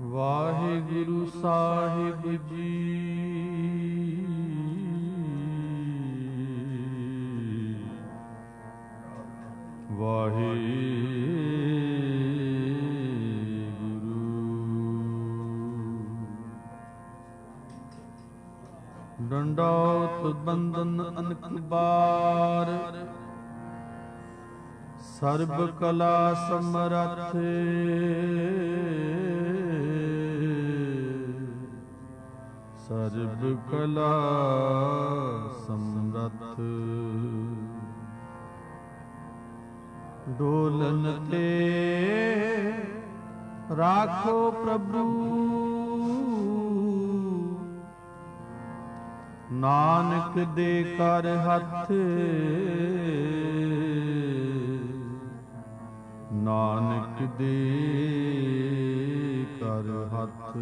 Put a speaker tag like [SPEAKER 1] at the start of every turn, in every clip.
[SPEAKER 1] ਵਾਹਿਗੁਰੂ ਸਾਹਿਬ ਜੀ। ਵਾਹਿਗੁਰੂ ਡੰਡੌਤ ਬੰਦਨ ਅਨਕ ਬਾਰ, ਸਰਬ ਕਲਾ ਸਮਰੱਥ। ਸਰਬ ਕਲਾ ਸਮਰੱਥ। ਡੋਲਨ ਤੇ ਰਾਖੋ ਪ੍ਰਭੂ, ਨਾਨਕ ਦੇ ਕਰ ਹੱਥ। ਨਾਨਕ ਦੇ ਕਰ ਹੱਥ।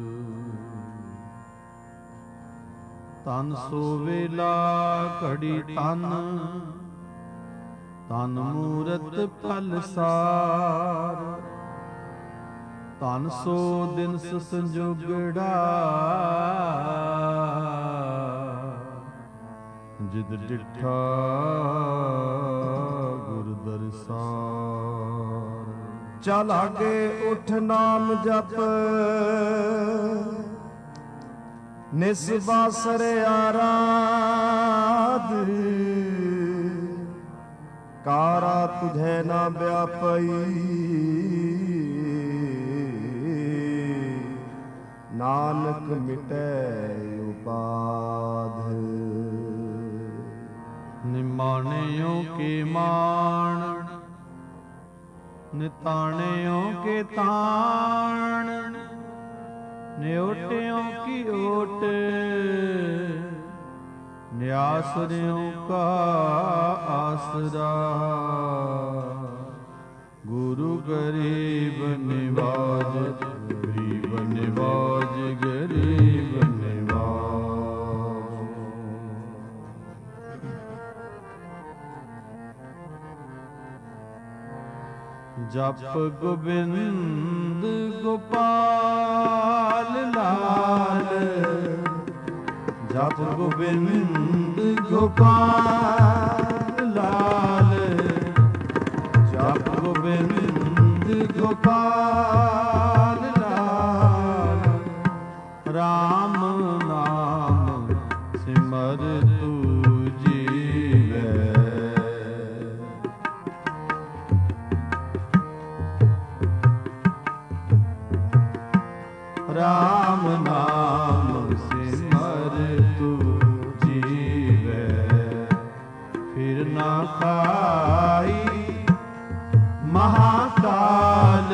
[SPEAKER 1] ਤਨ ਸੋ ਵੇਲਾ ਘੜੀ ਤਨ, ਤਨ ਮੂਰਤ ਫਲ ਸਾਰ। ਤਨ ਸੋ ਦਿਨ ਸੰਜੋਗੜਾ, ਜਿਦ ਡਿਠਾ ਗੁਰ ਦਰਸਾਰ।
[SPEAKER 2] ਚਲ ਆਗੇ ਉਠ ਨਾਮ ਜਪ, ਨਿਸ ਬਾਸਰ ਆਰਾਧ। ਕਾਰਾ ਤੁਝੈ ਨਾ ਵਿਆਪਈ, ਨਾਨਕ ਮਿਟੈ ਉਪਾਧ।
[SPEAKER 1] ਨਿਮਾਣਿਓ ਕੇ ਮਾਣ, ਨਿਤਾਣਿਓ ਕੇ ਤਾਣ। ਨਿਓਟਿਓ ਕੀ ਓਟ, ਨਿਆਸਰਿਓ ਕਾ ਆਸਰਾ। ਗੁਰੂ ਗਰੀਬ ਨਿਵਾਜ, ਗਰੀਬ ਨਿਵਾਜ, ਗਰੀਬ ਨਿਵਾਜ। ਜਪ ਗੋਬਿੰਦ ਗੋਪਾਲ ਲਾਲ। ਜਪ ਗੋਬਿੰਦ ਗੋਪਾਲ ਲਾਲ। ਜਪ ਗੋਬਿੰਦ ਗੋਪਾਲ ਲਾਲ। ਰਾਮ ਨਾਮ ਸਿਮਰ ਤੂ ਜੀਵੈ। ਰਾਮ ਨਾਮ ਸਿਮਰ ਤੂ ਜੀਵੈ। ਫਿਰ ਨਾ ਖਾਈ ਮਹਾਕਾਲ।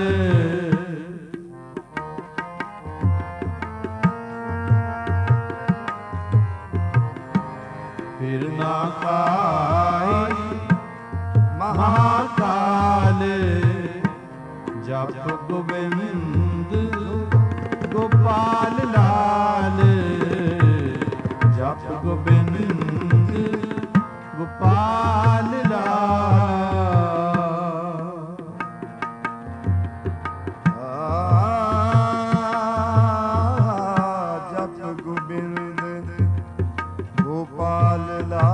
[SPEAKER 1] ਫਿਰ ਨਾ ਖਾਈ ਮਹਾਕਾਲ। ਜਪ ਗੋਬਿੰਦ ਗੋਪਾਲ ਲਾਲ। ਜਪ ਗੋਬਿੰਦ ਗੋਪਾਲ ਲਾਲ।
[SPEAKER 2] ਜਪ ਗੋਬਿੰਦ ਗੋਪਾਲ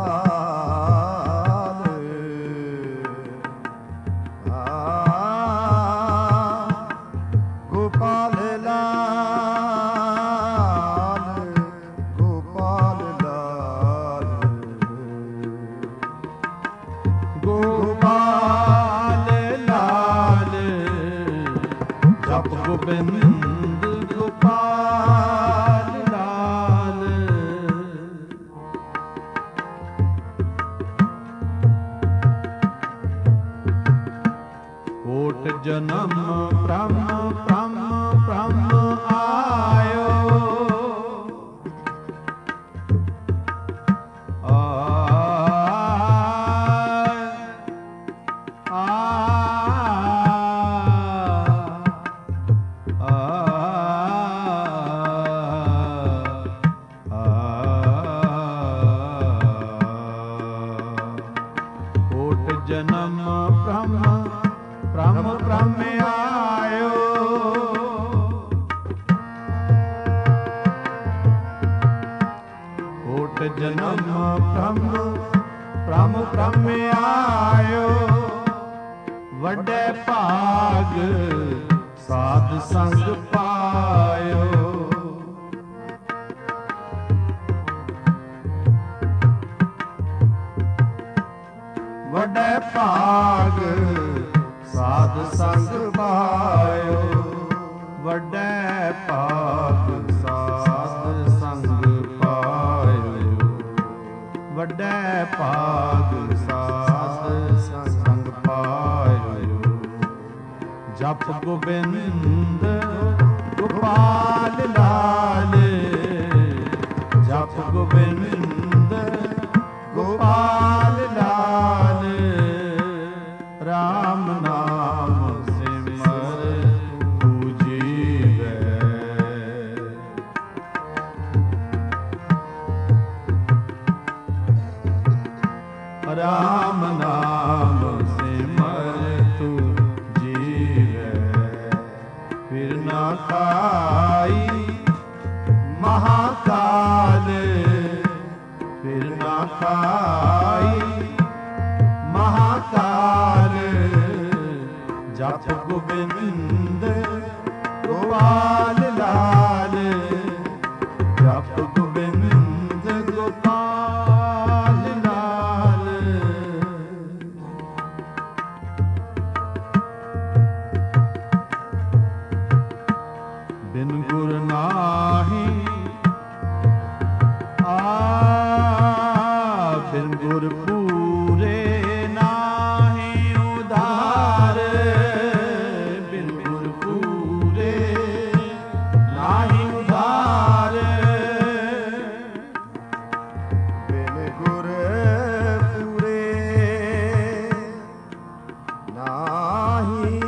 [SPEAKER 2] ਲਾਲ। ਗੋਪਾਲ ਲਾਲ। ਗੋਪਾਲ ਲਾਲ। ਗੋਪਾਲ ਲਾਲ। ਜਪ ਗੋਬਿੰਦ ਗੋਪਾਲ ਲਾਲ।
[SPEAKER 1] ਕੋਟ ਜਨਮ ਬ੍ਰਹਮ ਬ੍ਰਹਮ ਬ੍ਰਹਮ ਆਇਓ। ਜਨਮ ਪ੍ਰਮ ਪ੍ਰਮ ਆਇਓ, ਵੱਡੇ ਭਾਗ ਸਾਧ ਸੰਗ ਪਾਇਓ। ਵੱਡੇ ਭਾਗ ਸਾਧ ਸੰਗ ਪਾਇਓ, ਵੱਡੇ ਭਾਗ ਸਾਧ ਸੰਗ ਪਾਇਓ, ਵੱਡੇ ਭਾਗ ਸਾਧ ਸੰਗ ਪਾਇਓ। ਜਪ ਗੋਬਿੰਦ ਗੋਪਾਲ ਲਾਲ, ਜਪ ਗੋਬਿੰਦ ਗੋਪਾਲ ਲਾਲ, ਰਾਮ ਨਾਮ ਸਿਮਰ ਪੂਜੀਵੈ। ਰਾਮ ਨਾਮ ਸਿਮਰ ਤੂ ਜੀਵੈ, ਫਿਰ ਨਾ ਖਾਈ ਮਹਾਕਾਲ, ਫਿਰ ਨਾ ਖਾਈ ਮਹਾਕਾਲ। ਜਪ ਗੋਬਿੰਦ ਗੋਪਾਲ ਲਾਲ, ਜਪ ਗੋਬਿੰਦ ਗੋਪਾਲ ਲਾਲ। ਬਿਨ ਗੁਰ ਨਾਹੀ ਬਿਨ ਗੁਰ ਪੂਰੇ ਨਾਹੀ ਉਧਾਰ, ਬਿਨ ਗੁਰ ਪੂਰੇ ਨਾਹੀ ਉਧਾਰ।
[SPEAKER 2] ਬਿਨ ਗੁਰ ਪੂਰੇ ਨਾਹੀ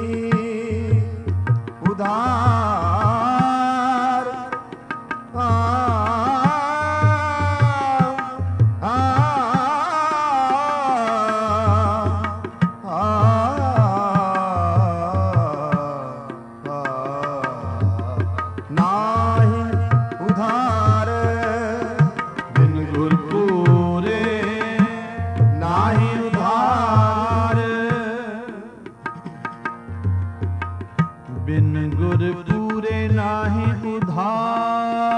[SPEAKER 2] ਉਧਾਰ।
[SPEAKER 1] ਬਿਨ ਗੁਰ ਪੂਰੇ ਨਾਹੀ ਉਧਾਰ,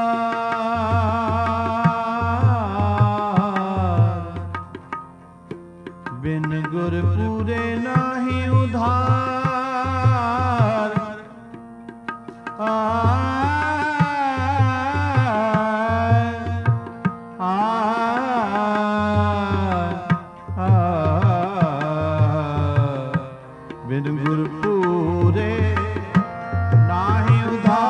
[SPEAKER 1] ਬਿਨ ਗੁਰ ਪੂਰੇ ਨਾਹੀ ਉਧਾਰ। ਬਿਨ ਗੁਰ ਪੂਰੇ ਨਾਹੀ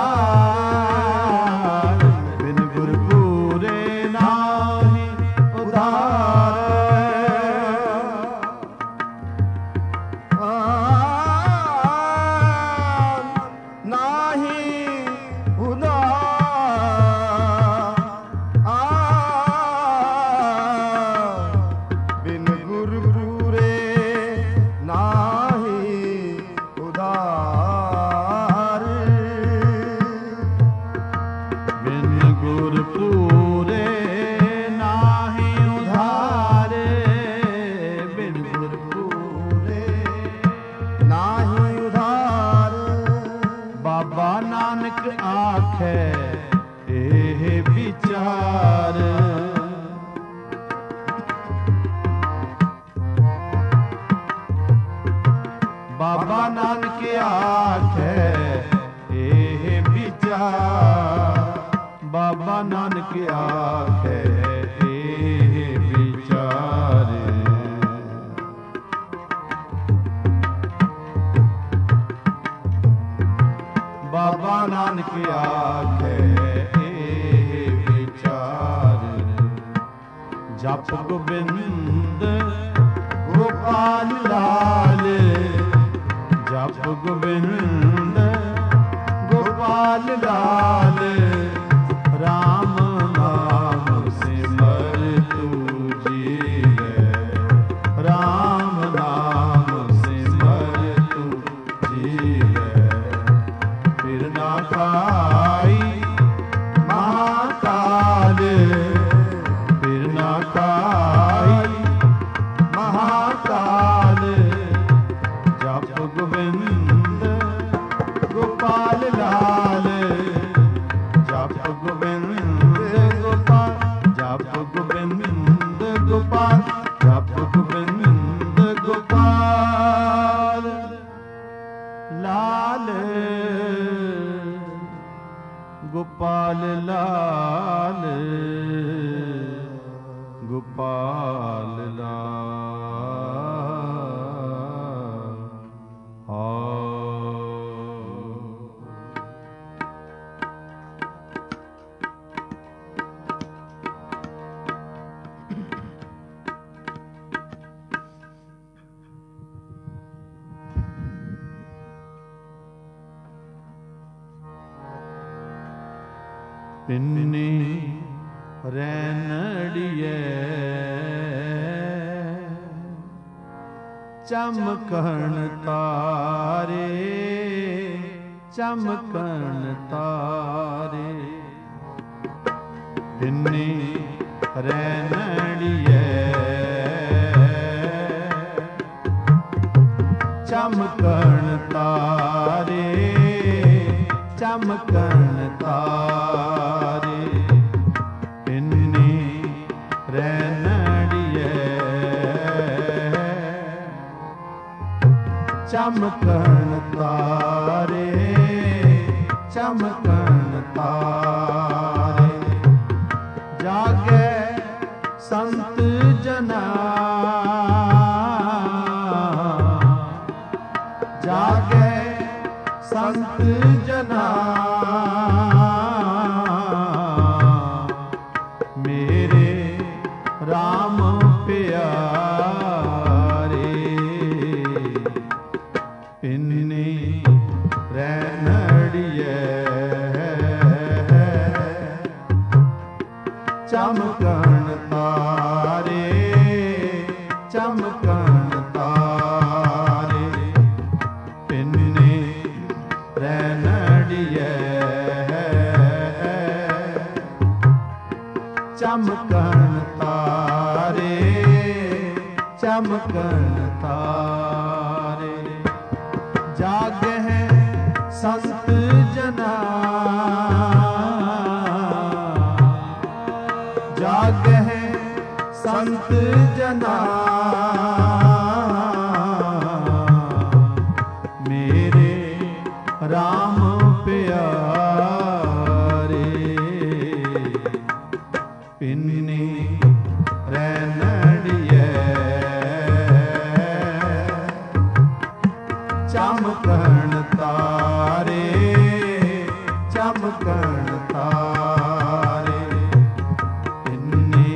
[SPEAKER 1] ਉਧਾਰ, ਬਿਨ ਗੁਰ ਪੂਰੇ ਨਾਹੀ ਉਧਾਰ।
[SPEAKER 2] ਨਾਹੀ ਉਧਾਰ, ਬਿਨ ਗੁਰ ਪੂਰੇ ਨਾਹੀ ਉਧਾਰ।
[SPEAKER 1] ਬਿਨ ਗੁਰ ਪੂਰੇ ਨਾਹੀ ਉਧਾਰ, ਬਿਨ ਗੁਰ ਪੂਰੇ
[SPEAKER 2] ਨਾਹੀ ਉਧਾਰ।
[SPEAKER 1] ਬਾਬਾ ਨਾਨਕ ਆਖੇ ਇਹ ਵਿਚਾਰ, ਬਾਬਾ ਨਾਨਕ ਆਖੇ ਇਹ ਵਿਚਾਰ, ਬਾਬਾ ਨਾਨਕ ਆਖੇ ਇਹ ਵਿਚਾਰ। ਬਾਬਾ ਨਾਨਕ ਆਖੇ ਇਹ ਵਿਚਾਰ। ਜਪ ਗੋਬਿੰਦ ਗੋਪਾਲ ਲਾਲ, ਜਪ ਗੋਬਿੰਦ ਗੋਪਾਲ ਲਾਲ, ਰਾਮ ਨਾਮ ਸਿਮਰ ਤੂ ਜੀਵੈ, ਰਾਮ ਨਾਮ ਸਿਮਰ ਤੂ ਜੀਵੈ। ਫਿਰ ਨਾ ਖਾਈ ਮਹਾਕਾਲ, ਫਿਰ ਗੋਪਾਲ ਲਾਲ ਗੋਪਾਲ ਲਾਲ ਆ ਪਿੰਨੀ ਰੈਣੜੀਏ ਚਮਕਣ ਤਾਰੇ ਚਮਕਣ ਤਾਰੇ ਪਿੰਨੀ ਰੈਣੜੀਏ ਚਮਕਣ ਤਾਰੇ ਚਮਕਣ ਤਾਰੇ ਪਿੰਨੀ ਰੈਣੜੀਏ ਚਮਕਣ ਤਾਰੇ ਚਮਕਣ ਤਾਰੇ ਜਾਗੇ ਸੰਤ ਜਨਾ ਜਾਗੇ ਸੰਤ ਜਨਾ ਮੇਰੇ RAM ਪਿਆਰੇ ਪਿੰਨੀ ਰੈਣੜੀਏ ਚਮਕਣ ਤਾਰੇ ਚਮਕਣ ਤਾਰੇ ਪਿੰਨੀ ਰੈਣੜੀਏ ਚਮਕਣ ਤਾਰੇ ਚਮਕਣ ਤਾਰੇ ਜਾਗਹਿ ਸੰਤ ਜਨਾ ਜਾਗਹਿ ਸੰਤ ਜਨਾ ਮੇਰੇ RAM ਪਿਆਰੇ ਪਿੰਨੀ ਰੈਣੜੀਏ ਚਮਕਣ ਤਾਰੇ ਚਮਕਣ ਤਾਰੇ ਪਿੰਨੀ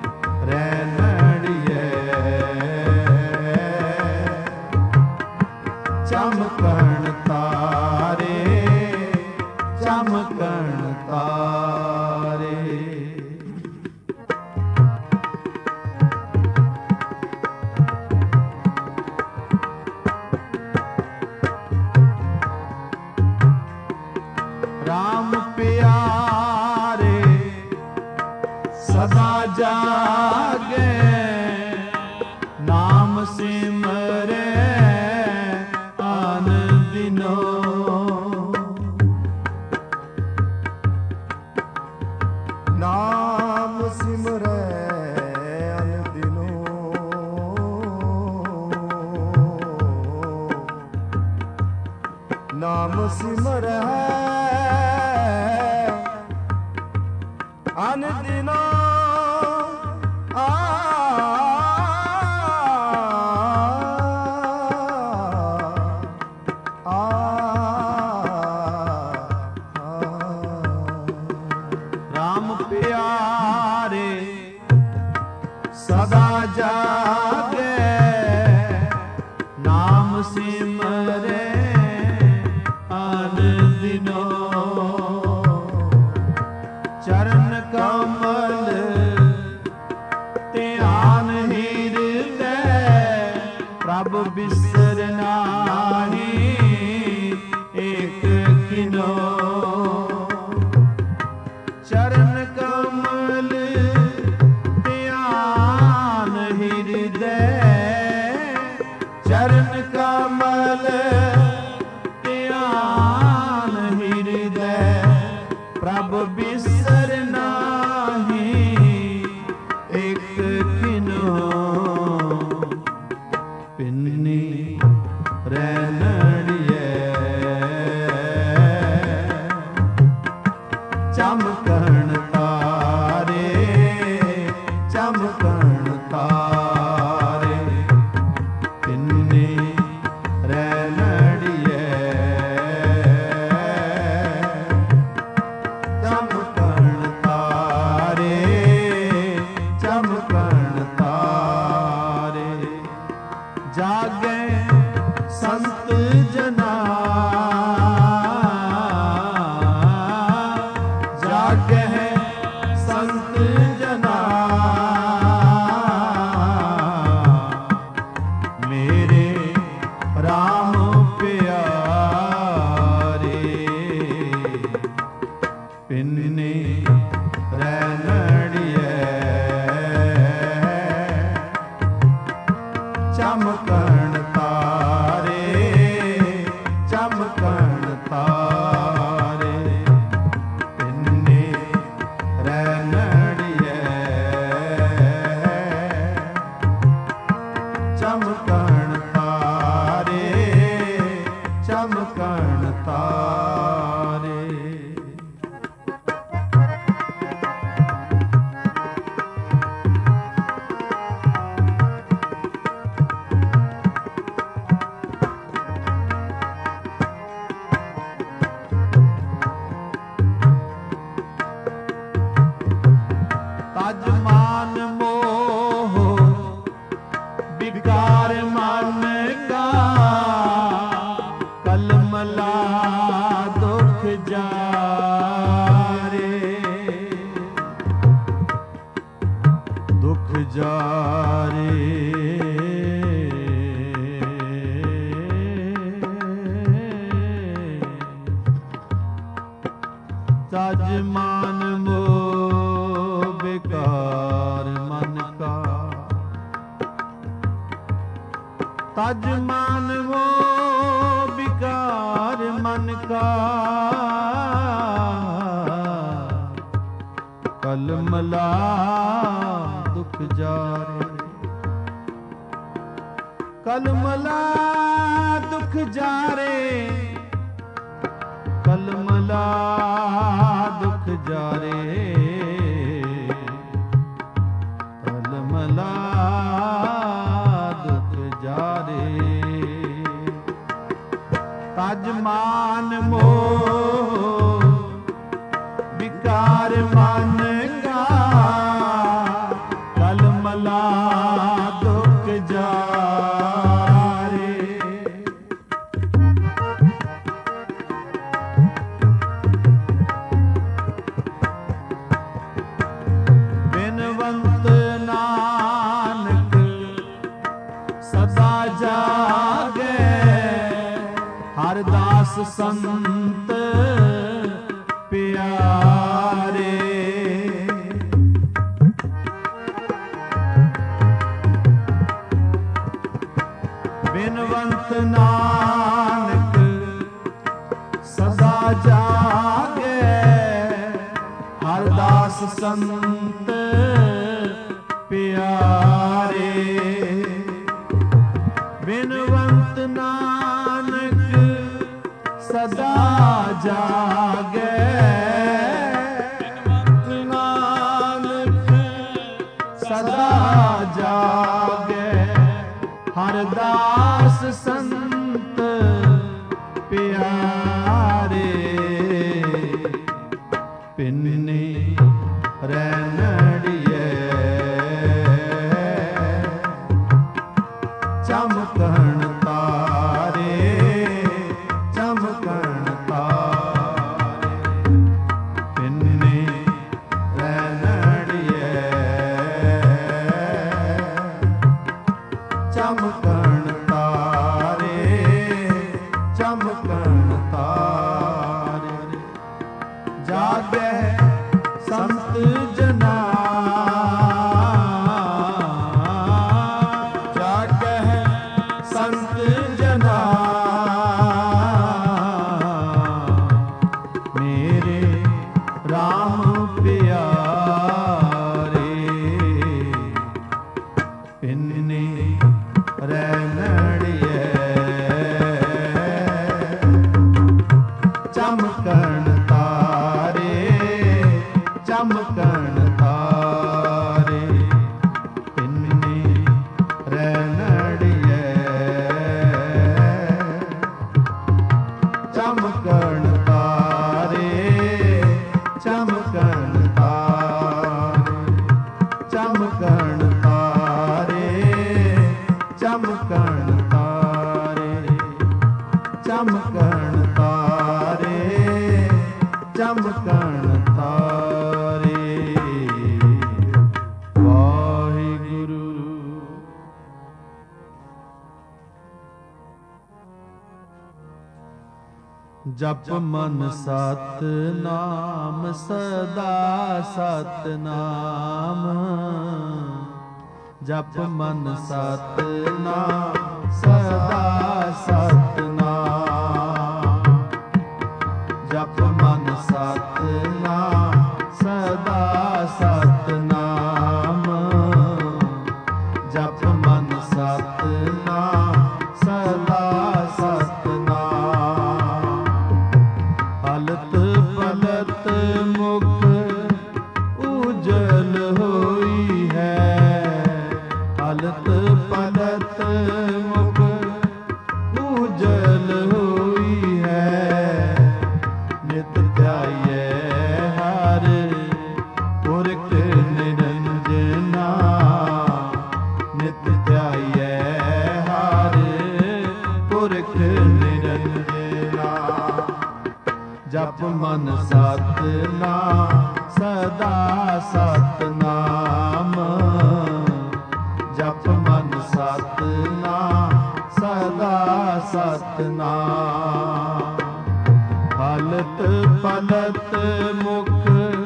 [SPEAKER 1] ਰੈਣੜੀਏ ਚਮਕਣ ਤਾਰੇ ਚਮਕਣ ਤਾਰੇ RAM ਪਿਆਰੇ ਸਦਾ ਜਾਗੇ ਨਾਮ ਸਿਮਰੇ ਆਨੰਦਿਨੋ
[SPEAKER 2] ਨਾਮ ਸਿਮਰੈ ਅਨਦਿਨੋ ਨਾਮ ਸਿਮਰੈ ਅਨਦਿਨੋ
[SPEAKER 1] RAM ਪਿਆਰੇ ਸਦਾ ਜਾਗੇ ਨਾਮ ਸਿਮਰੇ ਆਨੰਦਿਨੋ ਚਰਨ ਕਮਲ ਧਿਆਨ ਹਿਰਦੈ ਪ੍ਰਭ ਬਿਸਰ ਨਾਹੀ ਏਕ ਕਿਨੋ ਚਰਨ ਕਮਲ ਧਿਆਨ ਹਿਰਦੈ ਚਰਨ ਕਮਲ ਧਿਆਨ ਹਿਰਦੈ ਪ੍ਰਭ ਬਿਸਰ ਨਾਹੀ ਏਕ ਕਿਨੋ ਪਿੰਨੀ ਰੈਣੜੀਏ ਚਮਕਣ ਤਾਰੇ, ਚਮਕਣ ਤਾਰੇ, ਤਿੰਨੇ ਰਹਿ ਲੜੀਏ, ਚਮਕਣ ਤਾਰੇ, ਚਮਕਣ ਤਾਰੇ, ਜਾਗੇ ਸੰਤ ਜਨਾ, ਜਾਗਹਿ ਸੰਤ ਜਨਾ, ਮੇਰੇ RAM ਪਿਆਰੇ, ਪਿੰਨੇ ਰਹਿ ਲੜੀਏ, ਚਮਕਣ ਤਾਰੇ, ਚਮਕਣ ਤਾਰੇ, ਤਿੰਨੇ ਰਹਿ ਲੜੀਏ, ਚਮਕਣ ਤਾਰੇ, ਚਮਕਣ ਤਾਰੇ। ਤਜ ਮਾਨ ਮੋਹ ਵਿਕਾਰ ਮਨ ਕਾ, ਕਲਮਲਾ ਦੁਖ ਜਾਰੇ, ਦੁਖ ਜਾਰੇ, ਤਜ ਮਾਨ ਮੋਹ ਵਿਕਾਰ ਮਨ ਕਾ, ਤਜ ਮਾਨ ਮੋਹ ਵਿਕਾਰ ਮਨ ਕਾ, ਕਲਮਲਾ ਦੁਖ ਜਾਰੇ, ਕਲਮਲਾ ਦੁਖ ਜਾਰੇ, ਕਲਮਲਾ ਦੁਖ ਜਾਰੇ, ਕਲਮਲਾ ਦੁਖ ਜਾਰੇ, ਤਜ ਮਾਨ ਮੋਹ ਵਿਕਾਰ ਮਨ ਕਾ, ਕਲਮਲਾ ਦੁਖ ਜਾਰੇ, ਬਿਨਵੰਤ ਨਾਨਕ ਸਦਾ ਜਾਗੈ, ਹਰ ਦਾਸ ਸੰਤ ਪਿਆਰੇ, ਬਿਨਵੰਤ ਨਾਨਕ ਸਦਾ ਜਾਗੈ, ਹਰ ਦਾਸ ਸੰਤ ਪਿਆਰੇ, ਬਿਨਵੰਤ ਨਾਨਕ ਸਦਾ ਜਾਗੈ, ਬਿਨਵੰਤ ਨਾਨਕ ਸਦਾ ਜਾਗੈ, ਹਰ ਦਾਸ ਸੰਤ ਪਿਆਰੇ, ਪਿੰਨੇ ਰਹਿ ਲੜੀਏ, ਚਮਕਣ ਤਾਰੇ, ਚਮਕਣ ਤਾਰੇ, ਪਿੰਨੇ ਰਹਿ ਲੜੀਏ, ਚਮਕਣ ਤਾਰੇ, ਚਮਕਣ ਤਾਰੇ, ਜਾਗੈ ਸੰਤ ਜਨਾ, ਜਾਗੈ ਸੰਤ ਜਨਾ, ਮੇਰੇ RAM ਪਿਆਰੇ, ਪਿੰਨੇ ਰਹਿ ਲੜੀਏ, ਚਮਕਣ ਤਾਰੇ, ਚਮਕਣ ਤਾਰੇ। ਵਾਹਿਗੁਰੂ। ਜਪ ਮਨ ਸਤ ਨਾਮ ਸਦਾ ਸਤ ਨਾਮ। ਜਪ ਮਨ ਸਤ ਨਾਮ ਸਦਾ ਸਤ ਨਾਮ। ਜਪ ਮਨ ਸਤ ਨਾਮ ਸਦਾ ਸਤ ਨਾਮ। ਜਪ ਮਨ ਸਤ ਨਾਮ ਸਦਾ ਸਤ ਨਾਮ। ਹਲਤ ਪਲਤ ਮੁਖ ਉਜਲ ਹੋਈ ਹੈ। ਹਲਤ ਪਲਤ ਮੁਖ ਉਜਲ ਹੋਈ ਹੈ। ਨਿਤ ਧਿਆਈਐ ਹਰ ਪੁਰਖ ਨਿਰੰਜਨਾ। ਨਿਤ ਧਿਆਈਐ ਹਰ ਪੁਰਖ ਨਿਰੰਜਨਾ। ਜਪ ਮਨ ਸਤ ਨਾਮ ਸਦਾ ਸਤ ਨਾਮ। ਜਪ ਮਨ ਸਤ ਨਾਮ ਸਦਾ ਸਤ ਨਾਮ। ਹਲਤ ਪਲਤ ਮੁਖ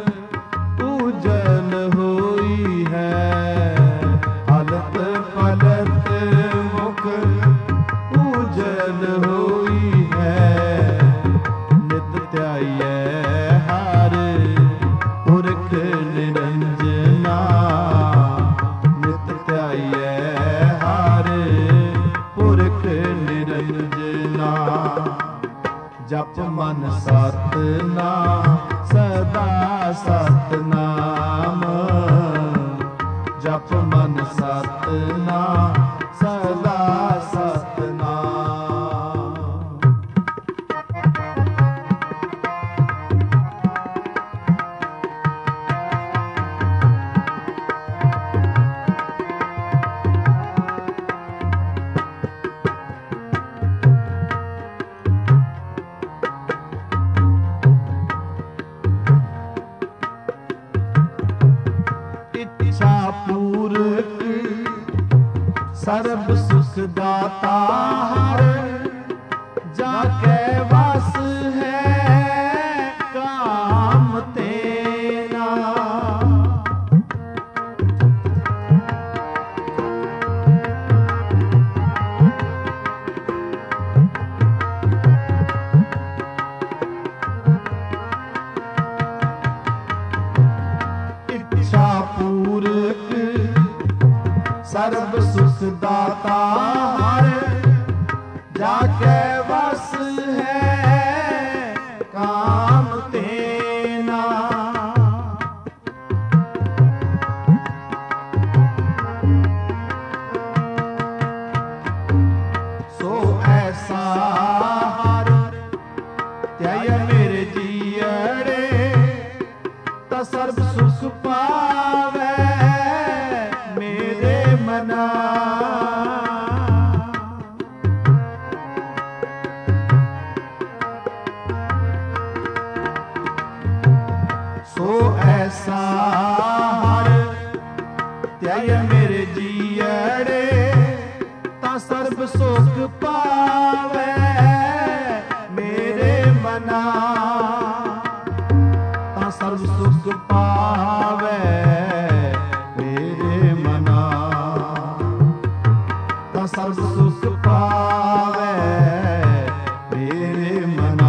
[SPEAKER 1] ਉਜਲ ਹੋਈ ਹੈ। ਹਲਤ ਪਲਤ ਮੁਖ ਉਜਲ ਹੋਈ ਹੈ। ਨਿਤ ਧਿਆਈਐ ਹਰ ਪੁਰਖ ਨਿਰੰਜਨਾ। ਨਿਤ ਧਿਆਈਐ ਹਰ ਪੁਰਖ ਨਿਰੰਜਨਾ। ਜਪ ਮਨ ਸਤ ਨਾਮ ਸਦਾ ਸਤ ਨਾਮ। ਜਪ ਮਨ ਸਤ ਨਾਮ ਸਦਾ ਸਤ ਨਾਮ। ਇੱਛਾ ਪੂਰਕ ਸਰਬ ਸੁਖ ਦਾਤਾ ਹਰ। ਜਾ ਕੈ ਵਸ ਹੈ ਕਾਮ ਤੇਰਾ। ਇੱਛਾ ਪੂਰਕ ਸਰਬ ਸੁਖ ਦਾਤਾ ਹਰ। ਜਾ ਕੈ ਵਸ ਹੈ ਕਾਮ ਤੇਨਾ। ਸੋ ਐਸਾ ਹਰ ਧਿਆਇ ਮੇਰੇ ਜੀਅੜੇ। ਤਾ ਸਰਬ ਸੁਖ ਪਾਵੈ ਮੇਰੇ ਮਨਾ। ਸੋ ਐਸਾ ਹਰ ਧਿਆਇ ਮੇਰੇ ਜੀਅੜੇ। ਤਾਂ ਸਰਬ ਸੁਖ ਪਾਵੈ ਮੇਰੇ ਮਨਾ। ਤਾਂ ਸਰਬ ਸੁਖ ਪਾਵੈ ਮੇਰੇ ਮਨਾ। ਤਾਂ ਸਰਬ ਸੁਖ ਪਾਵੈ ਮੇਰੇ ਮਨਾ।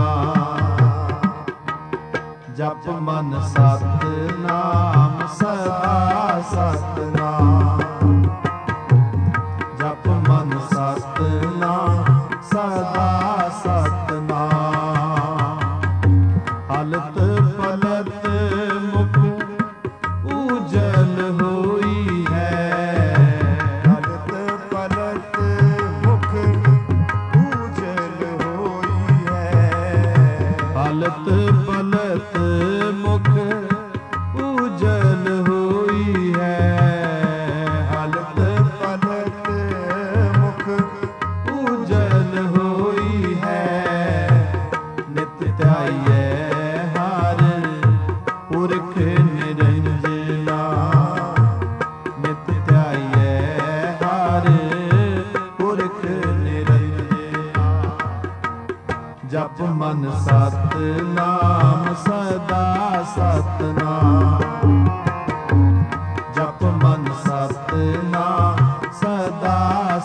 [SPEAKER 1] ਜਪ ਮਨ ਸਤ ਨਾਮ ਸਦਾ ਸਤ ਨਾਮ। ਜਪ ਮਨ ਸਤ ਨਾਮ ਸਦਾ ਸਤ ਨਾਮ। ਹਲਤ ਪਲਤ ਮੁਖ ਉਜਲ ਹੋਈ ਹੈ।
[SPEAKER 2] ਹਲਤ ਪਲਤ ਮੁਖ ਉਜਲ ਹੋਈ ਹੈ।
[SPEAKER 1] ਹਲਤ ਪਲਤ ਮੁਖ ਉਜਲ ਹੋਈ ਹੈ। ਸਤਨਾਮ ਜਪ ਮਨ ਸਤਨਾਮ ਸਦਾ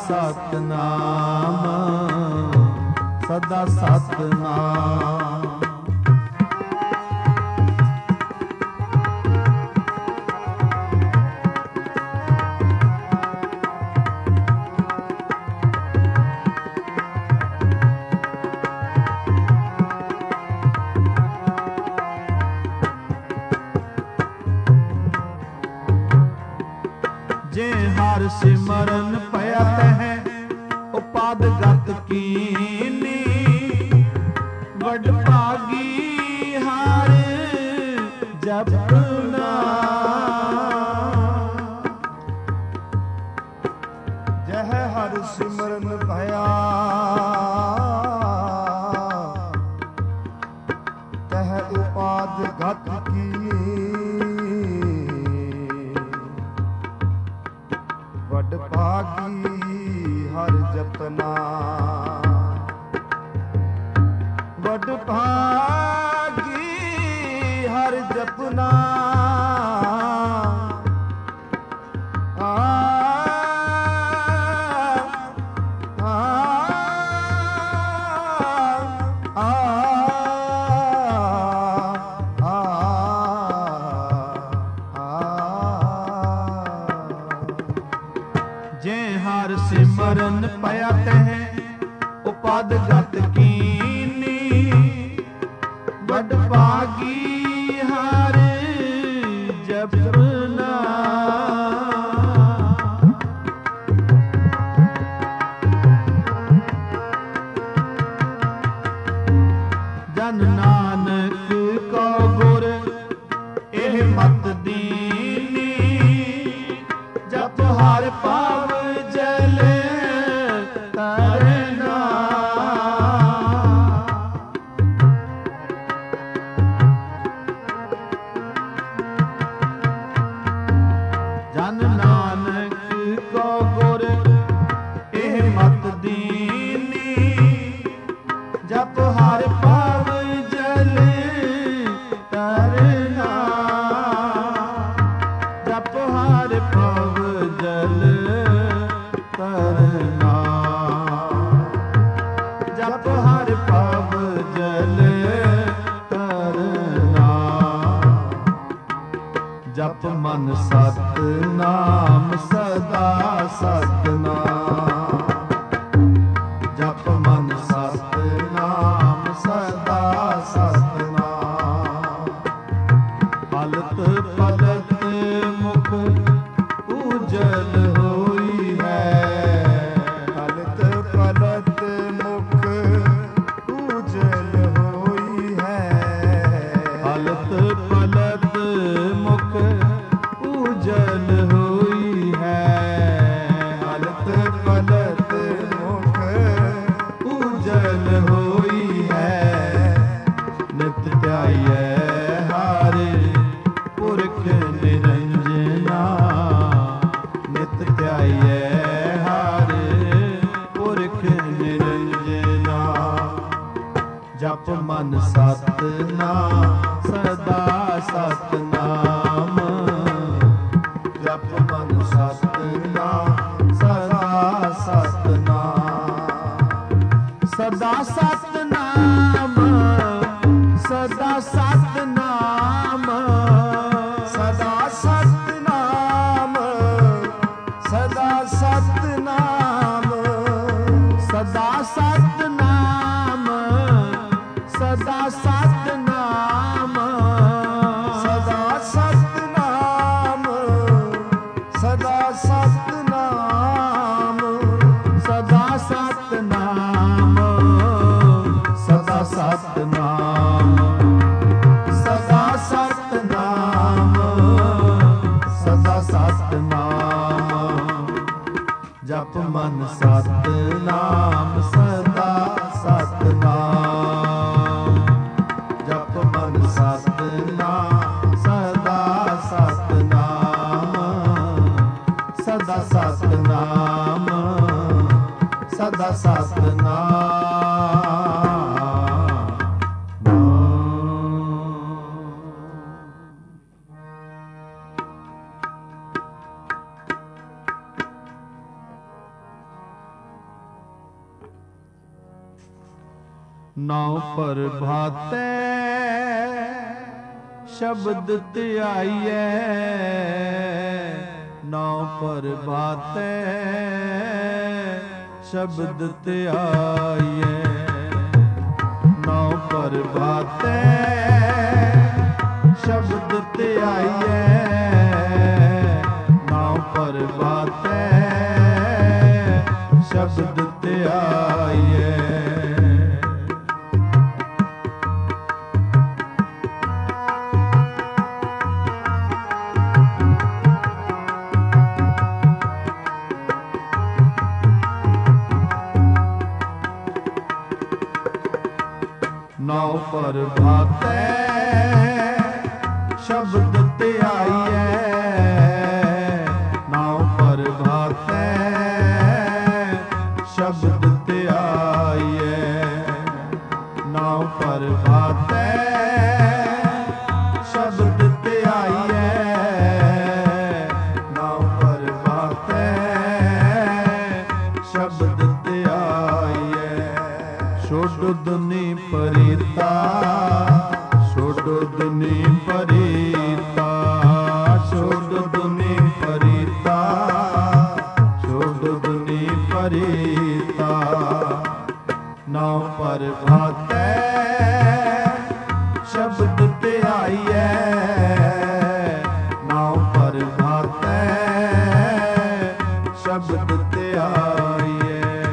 [SPEAKER 1] ਸਤਨਾਮ ਸਦਾ ਸਤਨਾਮ ਜੇ ਹਰ ਸਿਮਰਨ ਭਇਆ ਤਹਿ ਉਪਾਦ ਗਤ ਕੀਨੀ ਵਡ ਭਾਗੀ ਹਰ ਜਪਨਾ
[SPEAKER 2] ਜਹ ਹਰ ਸਿਮਰਨ ਭਇਆ ਤਹ ਉਪਾਦ ਗਤ ਕੀ ਵਡ ਭਾਗੀ ਹਰ ਜਪਨਾ ਵਡ ਭਾਗੀ ਹਰ ਜਪਨਾ
[SPEAKER 1] ਜੇ ਹਰ ਸਿਮਰਨ ਭਇਆ ਤਹਿ ਉਪਾਦ ਗਤ ਕੀਨੀ ਵਡ ਭਾਗੀ ਹਰ ਜਪਨਾ ਜਨ ਨਾਨਕ ਕੋ ਗੁਰ ਇਹ ਮਤ ਦੀਨੀ ਜਪ ਹਰ ਪਾਵ ਜਲ ਤਰਨਾ ਜਨ ਨਾਨਕ ਕੋ ਗੁਰ ਇਹ ਮਤ ਦੀਨੀ ਜਪ ਹਰ ਪਾਵ ਜਲ ਤਰਨਾ ਜਪ ਹਰ ਪਾਵ ਜਲ ਤਰਨਾ ਜਪ ਹਰ ਪਾਵ ਜਲ ਤਰਨਾ ਜਪ ਮਨ ਸਤਨਾਮ ਸਦਾ ਸਤਨਾਮ ਜਪ ਮਨ ਸਤਨਾਮ ਸਦਾ ਸਤਨਾਮ ਹਲਤ ਪਲਤ ਮੁਖ ਉਜਲ ਹੋਈ ਹੈ
[SPEAKER 2] ਹਲਤ ਪਲਤ ਮੁਖ ਉਜਲ ਹੋਈ ਹੈ
[SPEAKER 1] ਹਲਤ ਪਲਤ ਮੁਖ ਉਜਲ ਹੋਈ ਹੈ
[SPEAKER 2] ਹਲਤ ਪਲਤ ਮੁਖ
[SPEAKER 1] ਉਜਲ ਹੋਈ ਹੈ ਨਿਤ ਧਿਆਈਐ ਹਾਰੇ ਪੁਰਖ ਨਿਰੰਜਨਾ ਨਿਤ ਧਿਆਈਐ ਹਾਰੇ ਪੁਰਖ ਨਿਰੰਜਨਾ ਜਪ ਮਨ ਸਤਨਾਮ ਸਦਾ ਸਤਨਾਮ ਜਪ ਮਨ ਸਤਨਾਮ ਸਦਾ ਸਤਨਾਮ ਸਦਾ ਸਤਨਾਮ ਸਦਾ ਸਤਨਾਮ
[SPEAKER 2] ਸਦਾ ਸਤਨਾਮ ਸਦਾ ਸਤਨਾਮ
[SPEAKER 1] ਸਦਾ ਸਤਨਾਮ ਸਦਾ ਸਤਨਾਮ
[SPEAKER 2] ਸਦਾ ਸਤਨਾਮ ਸਦਾ ਸਤਨਾਮ
[SPEAKER 1] ਸਦਾ ਸਤਨਾਮ ਸਦਾ ਸਤਨਾਮ ਸਦਾ ਸਤਨਾਮ ਸਦਾ ਸਤਨਾਮ ਜਪ ਮਨ ਸਤਨਾਮ ਸਦਾ ਸਤਨਾਮ ਜਪ ਮਨ ਸਤਨਾਮ ਸਦਾ ਸਤਨਾਮ ਸਦਾ ਸਤਨਾਮ ਸਦਾ ਸਤਨਾਮ ਨਾਉ ਪ੍ਰਭਾਤੈ ਸ਼ਬਦ ਧਿਆਈਐ, ਨਾਉ ਪ੍ਰਭਾਤੈ ਸ਼ਬਦ ਧਿਆਈਐ, ਨਾਉ ਪ੍ਰਭਾਤੈ ਸ਼ਬਦ ਧਿਆਈਐ, ਨਾਉ ਪ੍ਰਭਾਤੈ ਸ਼ਬਦ ਧਿਆਈਐ। ਨਾਉ ਪ੍ਰਭਾਤੈ ਸ਼ਬਦ ਧਿਆਈਐ, ਨਾਉ ਪ੍ਰਭਾਤੈ ਸ਼ਬਦ ਧਿਆਈਐ, ਨਾਉ ਪ੍ਰਭਾਤੈ ਸ਼ਬਦ ਧਿਆਈਐ, ਨਾਉ ਪ੍ਰਭਾਤੈ ਸ਼ਬਦ ਧਿਆਈਐ। ਛੋਡੋ ਦੁਨੀ ਪਰੀਤਾ, ਛੋਡੋ ਦੁਨੀ ਪਰੀਤਾ, ਛੋਡੋ ਦੁਨੀ ਪਰੀਤਾ, ਛੋਡੋ ਦੁਨੀ ਪਰੀਤਾ, ਨਾਉ ਪ੍ਰਭਾਤੈ ਸ਼ਬਦ ਧਿਆਈਐ, ਨਾਉ ਪ੍ਰਭਾਤੈ ਸ਼ਬਦ ਧਿਆਈਐ।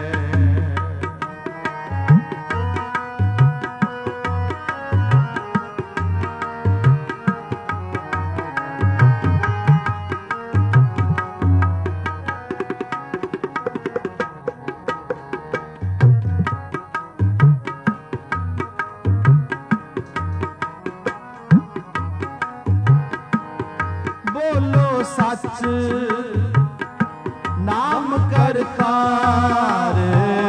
[SPEAKER 1] ਬੋਲੋ ਸੱਚ ਨਾਮ ਕਰਤਾਰ,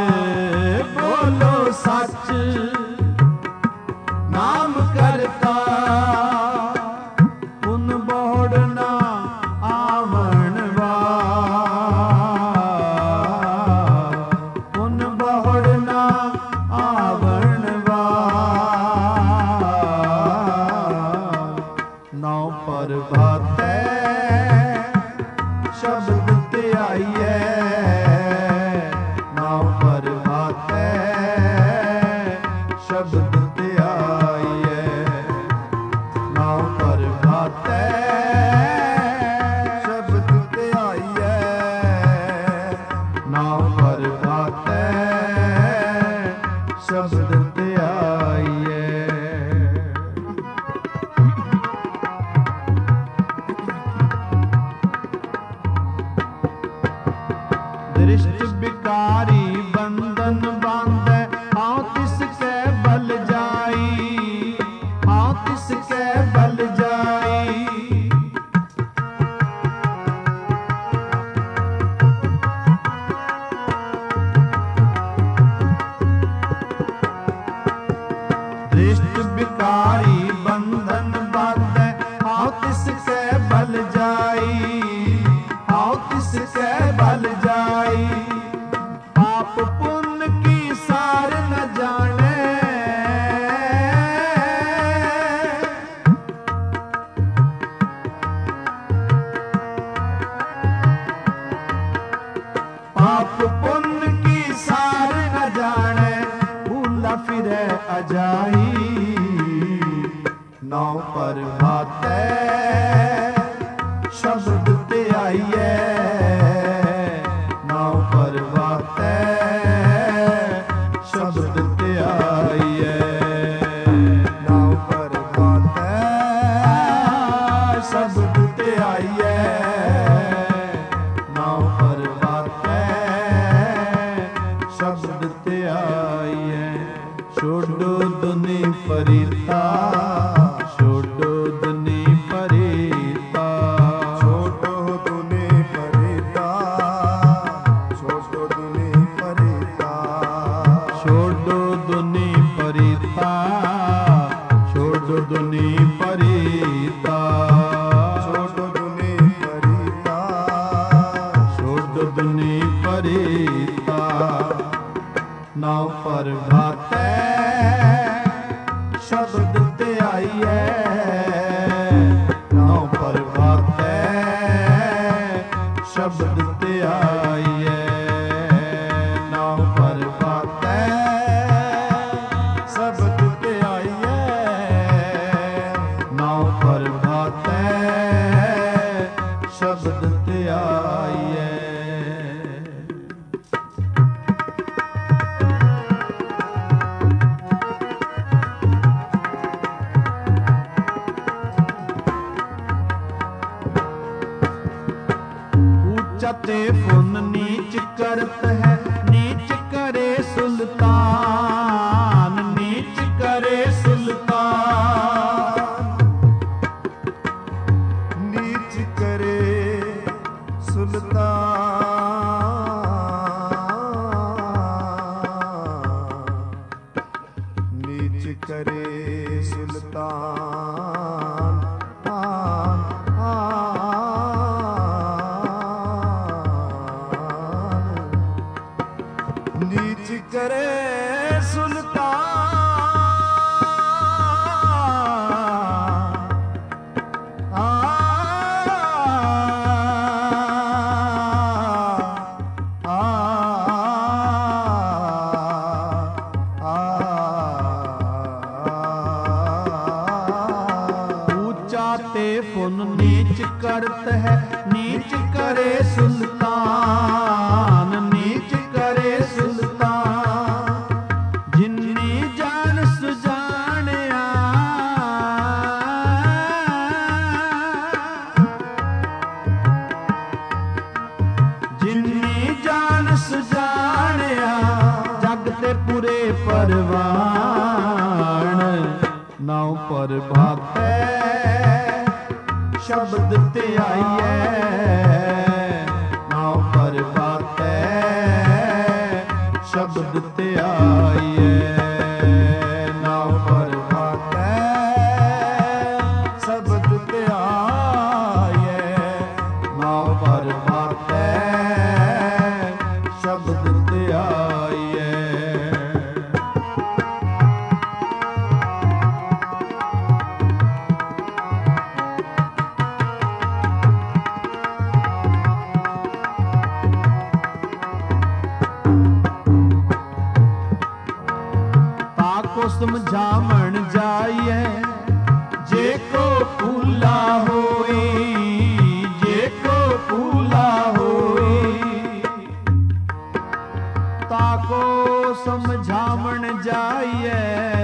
[SPEAKER 1] ਬੋਲੋ ਸੱਚ ਨਾਮ ਕਰਤਾਰ, ਪੁਨ ਬਹੁੜ ਨਾ ਆਵਣ ਵਾਰ, ਪੁਨ ਬਹੁੜ ਨਾ ਆਵਣ ਵਾਰ, ਨਾਉ ਪ੍ਰਭਾਤੈ ਸ਼ਬਦ ਧਿਆਈਐ, ਨਾਉ ਪ੍ਰਭਾਤੈ ਸ਼ਬਦ ਧਿਆਈਐ, ਨਾਉ ਪ੍ਰਭਾਤੈ ਸ਼ਬਦ ਧਿਆਈਐ, ਨਾਉ ਪ੍ਰਭਾਤੈ ਸ਼ਬਦ ਧਿਆਈਐ। ਦ੍ਰਿਸ਼ਟ ਬਿਕਾਰੀ ਬੰਧਨ ਬਾਂਧੈ, ਆਉ ਤਿਸ ਕੈ ਬਲ ਜਾਈ, ਆਉ ਤਿਸ ਕੈ ਬਲ ਜਾਈ। ਦ੍ਰਿਸ਼ਟ ਬਿਕਾਰੀ ਬੰਧਨ ਬਾਂਧੈ, ਆਉ ਤਿਸ ਕੈ ਬਲ ਜਾਈ, ਆਉ ਤਿਸ ਕੈ ਬਲ ਜਾਈ। ਪਾਪ ਪੁੰਨ ਕੀ ਸਾਰ ਨ ਜਾਣੈ, ਪਾਪ ਪੁੰਨ ਕੀ ਸਾਰ ਨ ਜਾਣੈ, ਭੂਲਾ ਫਿਰੈ ਅਜਾਈ, ਨਾਉ ਪ੍ਰਭਾਤੈ ਸ਼ਬਦ ਧਿਆਈਐ, ਨਾਉ ਪ੍ਰਭਾਤੈ ਸ਼ਬਦ ਧਿਆਈਐ, ਨਾਉ ਪ੍ਰਭਾਤੈ ਸ਼ਬਦ ਧਿਆਈਐ, ਨਾਉ ਪ੍ਰਭਾਤੈ ਸ਼ਬਦ ਧਿਆਈਐ। ਛੋਡੋ ਦੁਨੀ ਪਰੀਤਾ, ਛੋਡੋ ਦੁਨੀ ਪਰੀਤਾ, ਛੋਡੋ ਦੁਨੀ ਪਰੀਤਾ, ਛੋਡੋ ਦੁਨੀ ਪਰੀਤਾ, ਛੋਡੋ ਦੁਨੀ ਪਰੀਤਾ, ਛੋਡੋ ਦੁਨੀ ਪਰੀਤਾ, ਛੋਡੋ ਦੁਨੀ ਪਰੀਤਾ, ਛੋਡੋ ਦੁਨੀ ਪਰੀਤਾ, ਨਾਉ ਪ੍ਰਭਾਤੈ ऊंचा ते फुन नीच करत है, नीच करे सुल्तान, नीच करे सुल्तान,
[SPEAKER 2] नीच करे सुल्तान, नीच करे सुल्तान, नीच करे
[SPEAKER 1] फुन नीच करत है, नीच करे सुल्तान, नीच करे सुल्तान, जिन्नी जान सुजानिया, जिन्नी जान सुजानिया, जग ते पूरे परवान, नाउ प्रभातै शब्द ते आईए, नाउ प्रभातै शब्द ते आईए, नाउ प्रभातै
[SPEAKER 2] शब्द ते आईए,
[SPEAKER 1] नाउ प्रभातै शब्द ते आईए। समझावण जाइए, जे को पूला होई, जे को पूला होई, ताको समझावण जाइए,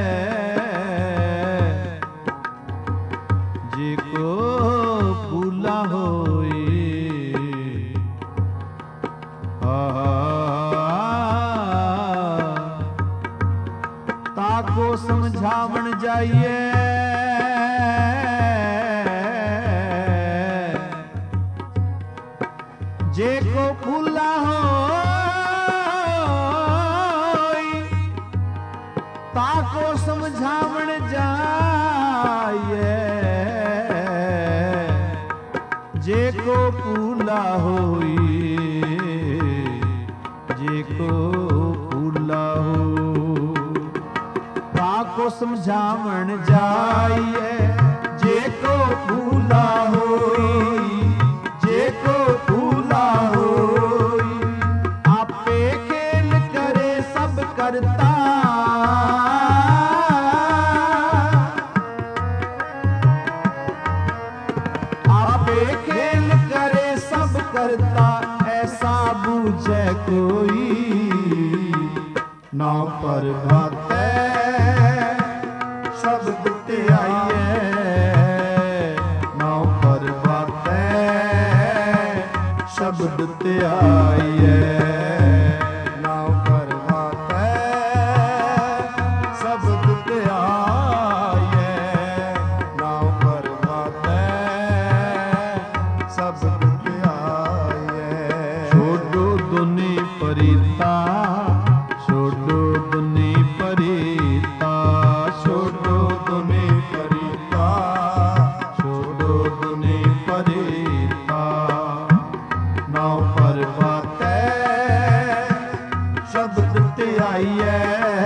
[SPEAKER 1] जे को पूला होई। ताको समझावण जाइए, जे को फूला होई, ताको समझावण जाइए, जे को फूला होई, जे को फूला हो, ताको समझावण जाइए, जे को फूला होई, जे को फूला होई, आपे खेल करे सब करता, आपे खेल करे सब करता, ऐसा बूझे कोई नाउ प्रभातै शब्द ते आईए, नाउ प्रभातै शब्द ते आईए,
[SPEAKER 2] नाउ प्रभातै शब्द ते आईए, नाउ प्रभातै शब्द ते आईए।
[SPEAKER 1] छोड़ो दुनी परीता, छोड़ो दुनी परीता, छोड़ो दुनी परीता, छोड़ो दुनी परीता, नाउ प्रभातै शब्द ते आईए,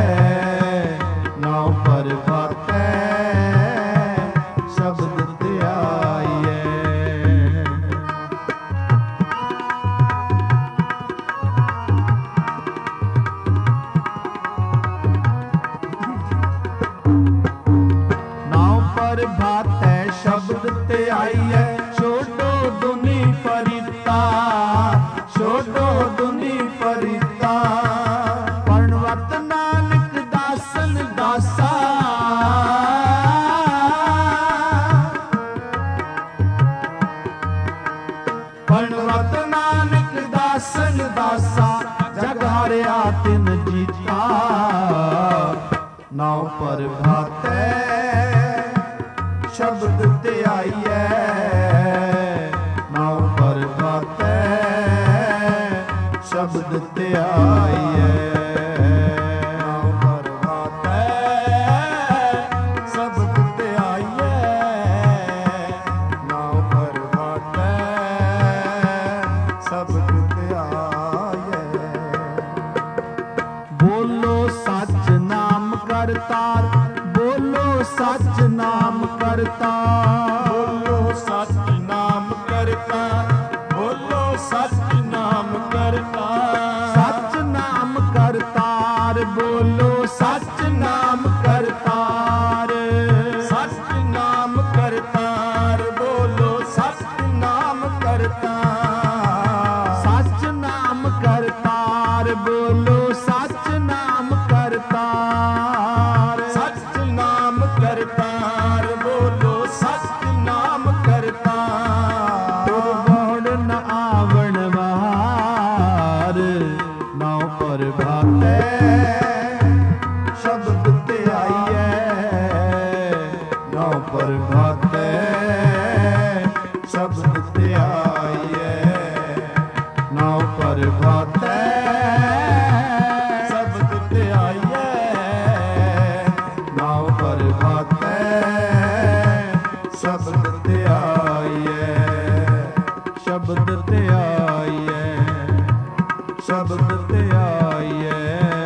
[SPEAKER 1] नाउ प्रभातै शब्द ते आईए। प्रभातै शब्द ते आईए, छोड़ो दुनी परीता, छोड़ो दुनी परीता, प्रणवत नानक दासन दासा, प्रणवत नानक ਦਾਸਾ ਜਗ ਹਾਰਿਆ ਤਿਨ ਜੀਤਾ।
[SPEAKER 2] ਨਾਉ ਪ੍ਰਭਾਤੈ ਸ਼ਬਦ ਧਿਆਈਐ, ਨਾਉ ਪ੍ਰਭਾਤੈ ਸ਼ਬਦ ਧਿਆਈਐ, ਨਾਉ ਪ੍ਰਭਾਤੈ ਸ਼ਬਦ ਧਿਆਈਐ, ਨਾਉ ਪ੍ਰਭਾਤੈ ਸ਼ਬਦ ਧਿਆਈਐ।
[SPEAKER 1] ਬੋਲੋ ਸੱਚ ਨਾਮ ਕਰਤਾਰ, ਬੋਲੋ ਸੱਚ ਨਾਮ ਕਰਤਾਰ,
[SPEAKER 2] ਬੋਲੋ ਸੱਚ ਨਾਮ ਕਰਤਾਰ, ਬੋਲੋ ਸੱਚ ਨਾਮ ਕਰਤਾਰ,
[SPEAKER 1] ਸੱਚ ਨਾਮ ਕਰਤਾਰ, ਬੋਲੋ ਸੱਚ ਨਾਮ ਕਰਤਾਰ,
[SPEAKER 2] ਸੱਚ ਨਾਮ ਕਰਤਾਰ, ਬੋਲੋ ਸੱਚ ਨਾਮ ਕਰਤਾਰ,
[SPEAKER 1] ਸੱਚ ਨਾਮ ਕਰਤਾਰ, ਬੋਲੋ ਸੱਚ ਨਾਮ ਕਰਤਾਰ,
[SPEAKER 2] ਸੱਚ ਨਾਮ ਕਰਤਾਰ, ਬੋਲੋ ਸੱਚ ਨਾਮ ਕਰਤਾਰ।
[SPEAKER 1] ਗੁਣ ਨ ਆਵਣ ਵਾਰ, ਨਾਉ ਪ੍ਰਭਾਤੈ
[SPEAKER 2] ਸ਼ਬਦ ਧਿਆਈਐ, ਨਾਉ ਪ੍ਰਭਾਤੈ ਸ਼ਬਦ ਧਿਆਈਐ, ਨਾਉ ਪ੍ਰਭਾਤੈ ਸ਼ਬਦ ਧਿਆਈਐ, ਨਾਉ ਪ੍ਰਭਾਤੈ ਸ਼ਬਦ ਧਿਆਈਐ,
[SPEAKER 1] ਸ਼ਬਦ ਧਿਆਈਐ,
[SPEAKER 2] ਸ਼ਬਦ ਧਿਆਈਐ।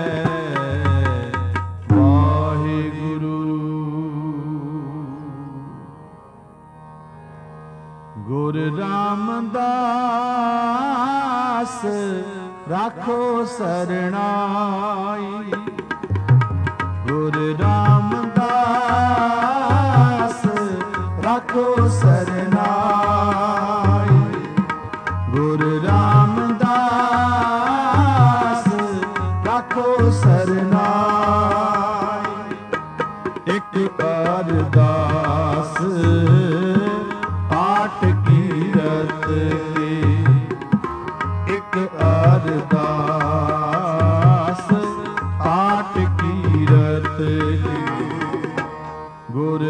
[SPEAKER 1] ਵਾਹਿਗੁਰੂ। ਗੁਰ ਰਾਮਦਾਸ ਰਾਖੋ ਸਰਣਾਈ, ਗੁਰ ਰਾਮਦਾਸ ਰਾਖੋ ਸਰਣਾਈ, ਗੁਰ ਰਾਮਦਾਸ ਰਾਖੋ ਸਰਣਾਈ। ਇੱਕ ਅਰਦਾਸ ਪਾਠ ਕੀਰਤ ਕੀ, ਇੱਕ ਅਰਦਾਸ ਪਾਠ ਕੀਰਤ ਕੀ, ਗੁਰ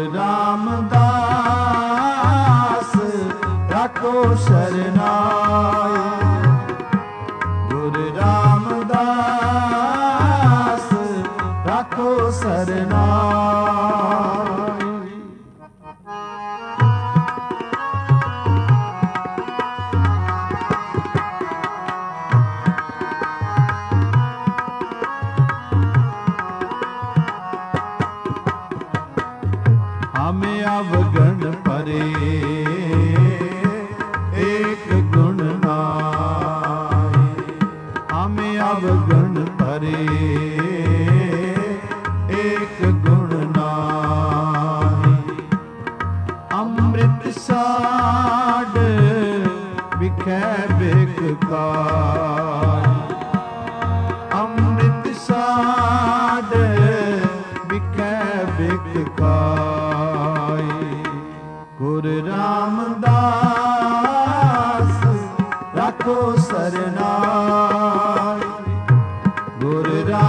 [SPEAKER 1] ਰਾਮਦਾਸ ਰਾਖੋ ਸਰਨਾਈ, ਗੁਰ ਰਾਮਦਾਸ ਰਾਖੋ ਸਰਨਾਈ। हम अवगण परे एक गुण नाई, हम अवगण परे एक गुण नाई। अमृत साड बिखै बिककाई, अमृत साड बिखै बिककाई। गुर रामदास राखो सरनाई, गुर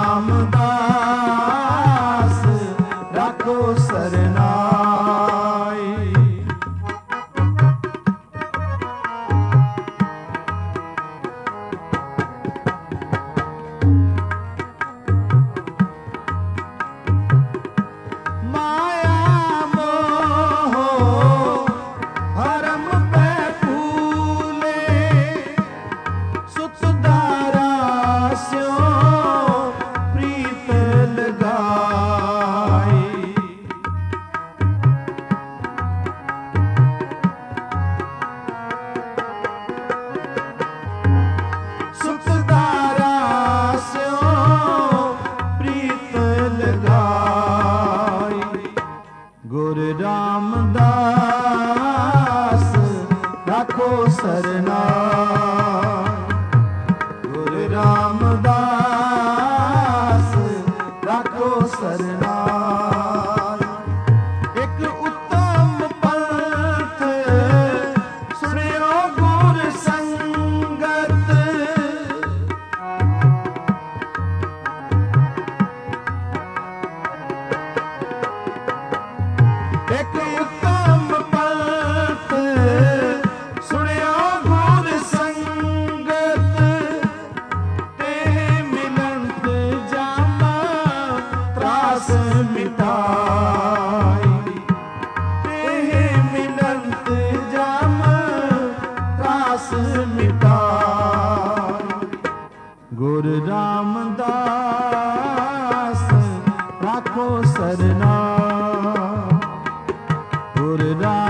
[SPEAKER 1] रामदास राखो सरनाई। माया मोह हरम पे फूले, सुत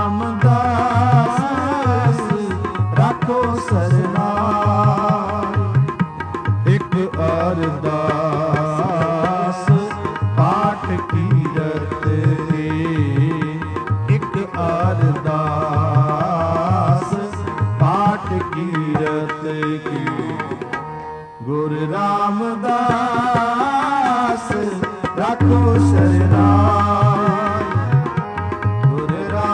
[SPEAKER 1] ਰਾਮਦਾਸ ਰੱਖੋ ਸਰਨਾਈ।
[SPEAKER 2] ਇੱਕ ਅਰਦਾਸ ਪਾਠ ਕੀਰਤ ਦੀ, ਇੱਕ ਅਰਦਾਸ ਪਾਠ ਕੀਰਤ ਕੀ। ਗੁਰ ਰਾਮਦਾਸ ਰੱਖੋ ਸਰਨਾਈ। ਗੁਰ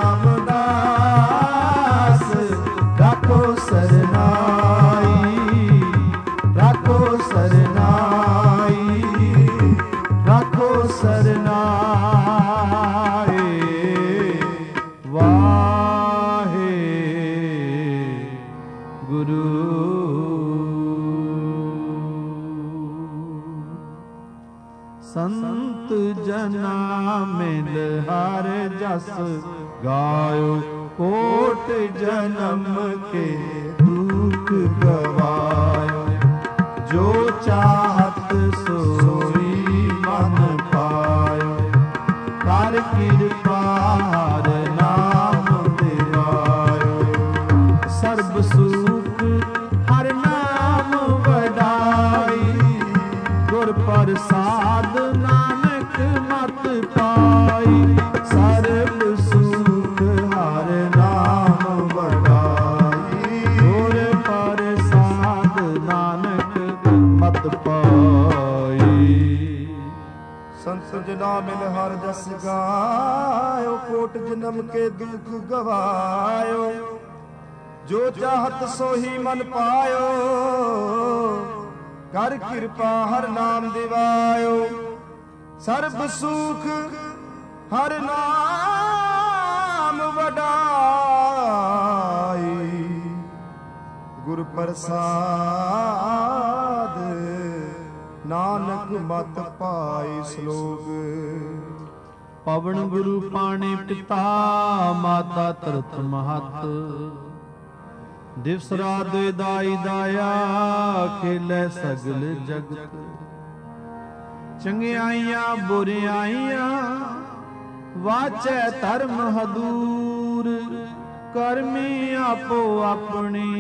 [SPEAKER 2] ਰਾਮਦਾਸ ਰੱਖੋ ਸਰਨਾਈ। ਰੱਖੋ ਸਰਨਾਈ। ਰੱਖੋ ਸਰਨਾਈ। ਵਾਹਿਗੁਰੂ। ਸੰਤ ਜਨਾ ਮਿਲ ਹਰ ਜਸ ਗਾਇਓ, ਕੋਟ ਜਨਮ ਕੇ ਦੁਖ ਗਵਾਇਓ। ਜੋ ਚਾਹਤ ਸੋਈ ਮਨ ਪਾਇਓ, ਕਰ ਕਿਰਪਾ ਹਰ ਨਾਮ ਦਿਵਾਇਓ। ਸਰਬ ਸੁਖ ਹਰ ਨਾਮ ਵਡਾਈ, ਗੁਰ ਪ੍ਰਸਾਦ ਨਾਨਕ ਮਤ ਪਾਈ। ਸਰਬ ਸੁਖ ਹਰ ਨਾਮ ਵਡਾਈ, ਗੁਰ ਪ੍ਰਸਾਦ ਨਾਨਕ ਮਤ ਪਾਈ।
[SPEAKER 1] ਸੰਤ ਜਨਾ ਮਿਲ ਹਰ ਜਸ ਗਾਇਓ, ਕੋਟ ਜਨਮ ਕੇ ਦੁਖ ਗਵਾਇਓ। ਜੋ ਚਾਹਤ ਸੋਹੀ ਮਨ ਪਾਇਓ, ਕਰ ਕਿਰਪਾ ਹਰ ਨਾਮ ਦਿਵਾਇਓ। ਸਰਬ ਸੁਖ ਹਰ ਨਾਮ ਵਡਾਈ, ਗੁਰ ਪ੍ਰਸਾਦ ਨਾਨਕ ਮਤ ਪਾਈ। ਸ਼ਲੋਕ।
[SPEAKER 2] ਪਵਨ ਗੁਰੂ ਪਾਣੀ ਪਿਤਾ, ਮਾਤਾ ਧਰਤ ਮਹਤ। ਦਿਵਸ ਰਾਤ ਦਾਈ ਦਾਇਆ, ਖੇਲੇ ਸਗਲ ਜਗਤ। ਚੰਗਿਆਈਆਂ ਬੁਰਿਆਈਆਂ, ਵਾਚੈ ਧਰਮ ਹਦੂਰ। ਕਰਮੀ ਆਪੋ ਆਪਣੀ,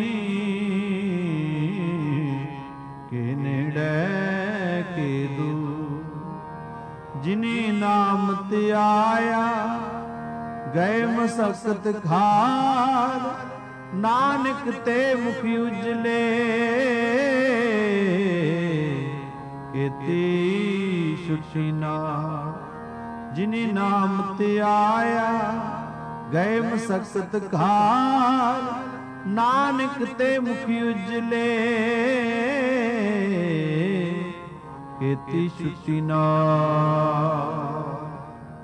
[SPEAKER 2] ਕੇ ਨੇੜੇ ਕੇ ਦੂਰ। ਜਿਨੀ ਨਾਮ ਧਿਆਇਆ, ਗਏ ਮਸਕਤ ਖਾਰ। ਨਾਨਕ ਤੇ ਮੁਖ ਉਜਲੇ, ਕੀਤੀ ਛੁਟੀ ਨਾ। ਜਿਨੀ ਨਾਮ ਧਿਆਇਆ, ਗਏ ਮਸਕਤ ਖਾਰ। ਨਾਨਕ ਤੇ ਮੁਖ ਉਜਲੇ, ਕੀਤੀ ਛੁਟੀ ਨਾ।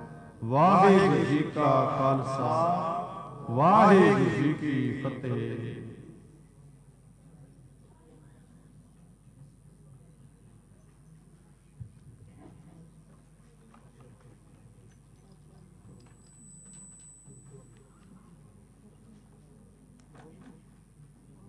[SPEAKER 2] ਵਾਹਿਗੁਰੂ ਜੀ ਕਾ ਖਾਲਸਾ, ਵਾਹਿਗੁਰੂ ਜੀ ਕੀ ਫਤਿਹ।